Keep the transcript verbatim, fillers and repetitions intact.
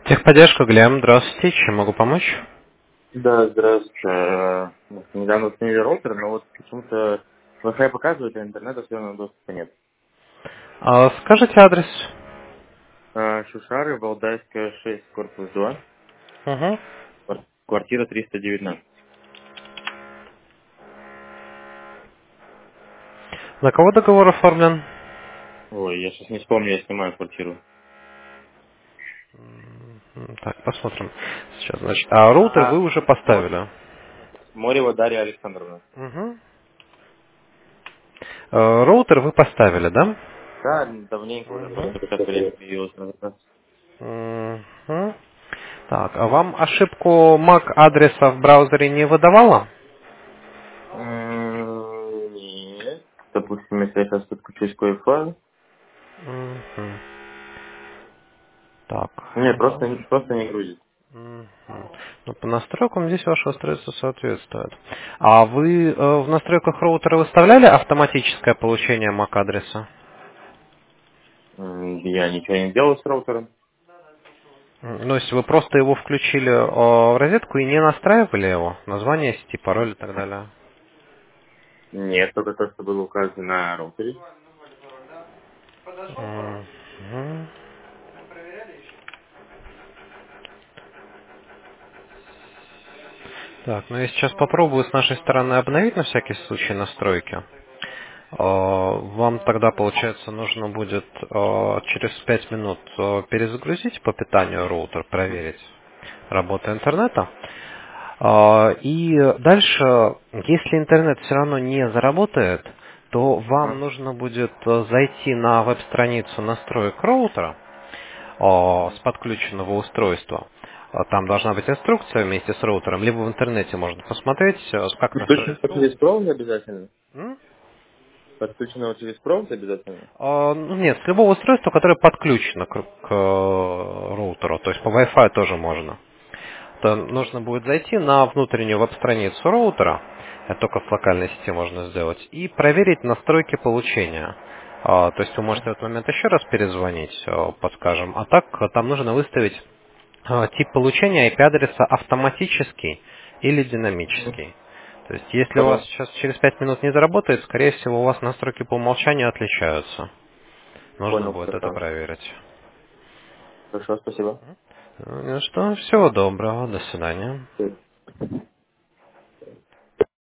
Техподдержка, Глеб, здравствуйте, чем могу помочь? Да, здравствуйте. Э, вот недавно установили роутер, но вот почему-то Wi-Fi показывает, а интернета все равно доступа нет. А, скажите адрес. Э, Шушары, Валдайская, шесть, корпус два, Угу. квар- квартира триста девятнадцать. На кого договор оформлен? Ой, я сейчас не вспомню, я снимаю квартиру. М, Так, посмотрим. Сейчас, значит, а роутер вы А, уже Мо- поставили? Морева Дарья Александровна. Угу. Роутер вы поставили, да? Да, давненько уже, Угу. просто сейчас время появилось на заказ. Угу. Так, а вам ошибку MAC адреса в браузере не выдавала? М, Нет. Допустим, если я сейчас подключусь к Wi-Fi. Угу. Так. Нет, Ну, просто, просто не грузит. Мгм. Ну, по настройкам здесь ваше устройство соответствует. А вы э, в настройках роутера выставляли автоматическое получение MAC-адреса? М, Я ничего не делал с роутером. М, Ну, если вы просто его включили э, в розетку и не настраивали его, название сети, пароль и так далее. Нет, только то, что было указано на роутере. Мгм. Так, ну я сейчас попробую с нашей стороны обновить на всякий случай настройки. Э, Вам тогда, получается, нужно будет э, через пять минут э, перезагрузить по питанию роутер, проверить работу интернета. А, И дальше, если интернет все равно не заработает, то вам Ага. нужно будет э, зайти на веб-страницу настроек роутера а, с подключенного устройства. А, Там должна быть инструкция вместе с роутером, либо в интернете можно посмотреть, э, как настроить. Подключено через провод обязательно? М? Подключено через провод обязательно? А, ну, Нет, с любого устройства, которое подключено к, к, э, роутеру, то есть по Wi-Fi тоже можно. То нужно будет зайти на внутреннюю веб-страницу роутера, это только с локальной сети можно сделать, и проверить настройки получения. А, То есть вы можете в этот момент еще раз перезвонить, а, подскажем. А так а, там нужно выставить а, тип получения I P-адреса автоматический или Мгм. динамический. То есть если у вас Хорошо. сейчас через пять минут не заработает, скорее всего у вас настройки по умолчанию отличаются. Нужно Понял, будет это хорошо. проверить. Хорошо, спасибо. Ну что, всего доброго, до свидания.